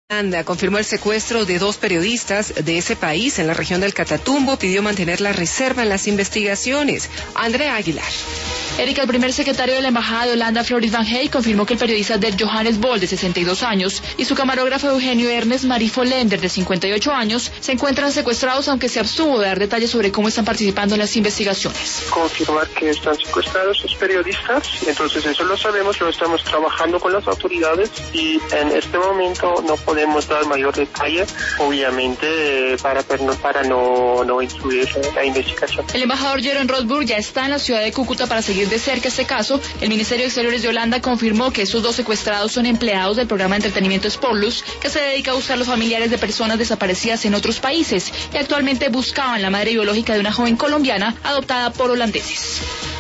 Holanda confirmó el secuestro de 2 periodistas de ese país en la región del Catatumbo. Pidió mantener la reserva en las investigaciones. Andrea Aguilar. Erika, el primer secretario de la Embajada de Holanda, Floris van Hey, confirmó que el periodista Der Johannes Bol, de 62 años, y su camarógrafo Eugenio Ernest Marie Follender, de 58 años, se encuentran secuestrados, aunque se abstuvo de dar detalles sobre cómo están participando en las investigaciones. Confirmar que están secuestrados los periodistas, entonces eso lo sabemos, lo estamos trabajando con las autoridades y en este momento no podemos dar mayor detalle, obviamente, para no influir en la investigación. El embajador Jeroen Rosburg ya está en la ciudad de Cúcuta para seguir de cerca este caso. El Ministerio de Exteriores de Holanda confirmó que estos 2 secuestrados son empleados del programa de entretenimiento Sporlus, que se dedica a buscar los familiares de personas desaparecidas en otros países y actualmente buscaban la madre biológica de una joven colombiana adoptada por holandeses.